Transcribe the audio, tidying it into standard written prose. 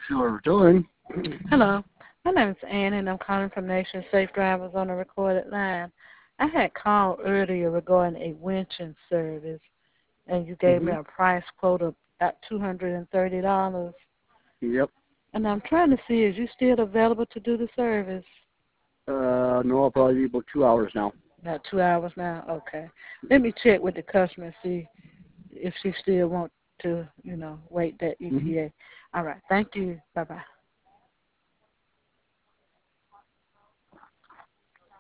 Sure doing. Hello, my name is Ann, and I'm calling from Nation Safe Drivers on a recorded line. I had called earlier regarding a winching service, and you gave me hmm a price quote of about $230. Yep. And I'm trying to see, is you still available to do the service? No, I'll probably be about 2 hours now. About 2 hours now? Okay. Let me check with the customer and see if she still want to, wait that hmm ETA. All right. Thank you. Bye-bye.